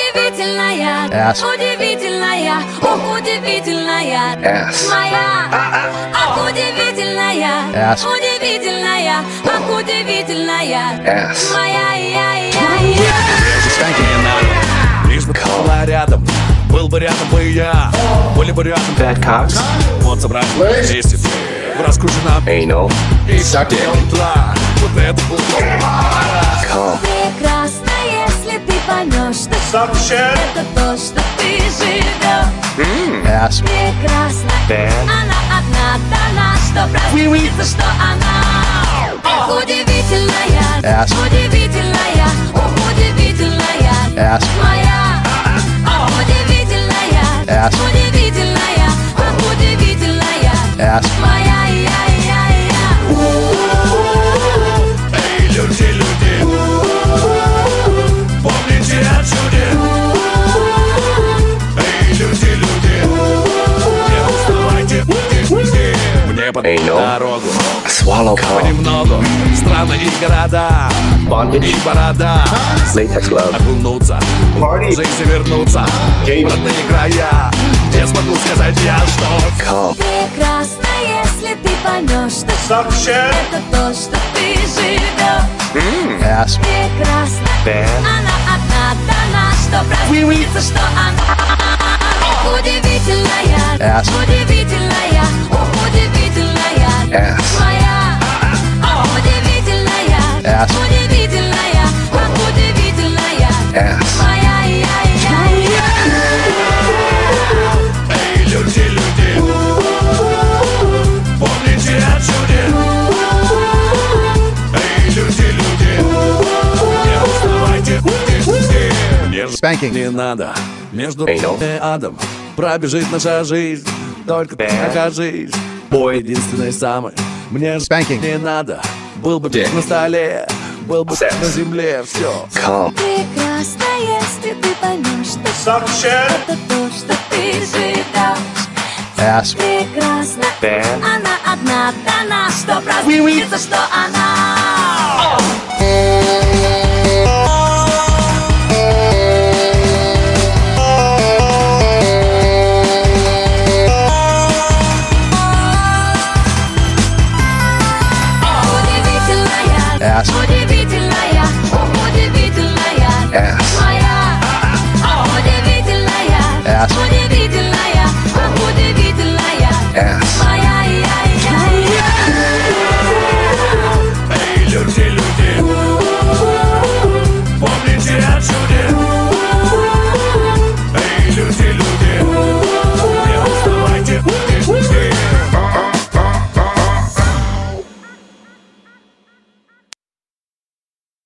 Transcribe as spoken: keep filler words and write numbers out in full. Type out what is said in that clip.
Удивительная, Ass. удивительная, ох, удивительная, Ass. моя, ах, удивительная, Ass. удивительная, ах, удивительная, Ass. моя, я, я, я. Лишь бы ты была рядом, был бы рядом бы я, были бы рядом Bad cocks. вот собрать вместе, раскручена Anal. и так утра. Вот это было. Come. Прекрасно, если ты поймешь, что это то, что ты живешь. Ass. Прекрасно, Bad. она одна дана, что проснится, что она. Ох, удивительная, Ass. удивительная, ох, удивительная, Ass. моя. Ох, удивительная, Ass. удивительная, ох, удивительная, Ass. моя, я, я, я. Эй, люди, люди, помните о чуде. Эй, люди, люди, не уставайте, пути, мне под Эй, ну. дорогу. Swallow cum. Понемногу, страны и города, Bondage. и борода. Latex glove. Окунуться, в жизнь вернуться, в родные края. Не смогу сказать я, что Come. Прекрасно, если ты поймешь, что это то, что ты живешь. Ass. Прекрасно, Bad. она одна дана, что проснится, что она. Ох, удивительная, Ass. удивительная, ох, удивительная, Ass. моя. Ох, удивительная, Ass. удивительная, ох, удивительная, Ass. моя, я, я, я. эй, люди, люди, помните о чуде. Эй, люди, люди, не уставайте, пути, не Spanking. Не надо между Anal. и адом пробежит наша жизнь. Только ты Bad. окажись бой единственный самый. Мне ж Spanking. не надо. Был бы Dick. на столе, был бы Sex. на земле, все. Come. Прекрасно, если ты поймешь, что это то, что ты живешь. Ass. Прекрасно, Bad. она одна дана, что проснится, что она.